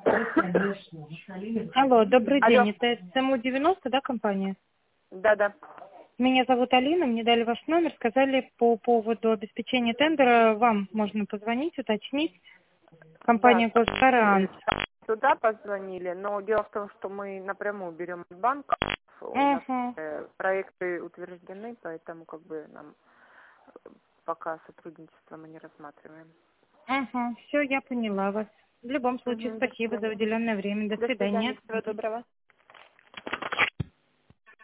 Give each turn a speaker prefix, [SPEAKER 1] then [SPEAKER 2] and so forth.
[SPEAKER 1] Алло, добрый
[SPEAKER 2] Алло.
[SPEAKER 1] день. Это СМУ-90, да, компания?
[SPEAKER 2] Да.
[SPEAKER 1] Меня зовут Алина, мне дали ваш номер, сказали по поводу обеспечения тендера, вам можно позвонить, уточнить.
[SPEAKER 2] Да.
[SPEAKER 1] Компания Госгарант.
[SPEAKER 2] Туда позвонили, но дело в том, что мы напрямую берем из банка. У нас
[SPEAKER 1] Угу,
[SPEAKER 2] проекты утверждены, поэтому как бы нам пока сотрудничество мы не рассматриваем.
[SPEAKER 1] угу, все, я поняла вас. В любом случае,
[SPEAKER 2] До
[SPEAKER 1] спасибо за
[SPEAKER 2] свидания.
[SPEAKER 1] уделенное время. До
[SPEAKER 2] До свидания.
[SPEAKER 1] свидания.
[SPEAKER 2] Всего доброго.